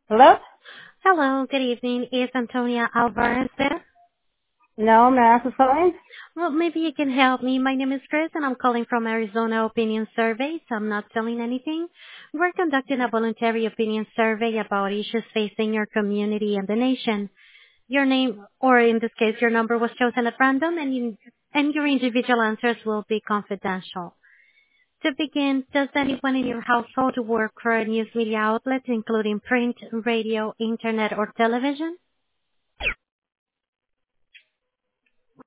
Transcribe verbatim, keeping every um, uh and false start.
Hello? Hello, good evening. Is Antonia Alvarez there? No, may I ask who's calling? Well, maybe you can help me. My name is Chris, and I'm calling from Arizona Opinion Surveys. I'm not selling anything. We're conducting a voluntary opinion survey about issues facing your community and the nation. Your name, or in this case, your number was chosen at random, and, you, and your individual answers will be confidential. To begin, does anyone in your household work for a news media outlet, including print, radio, internet, or television?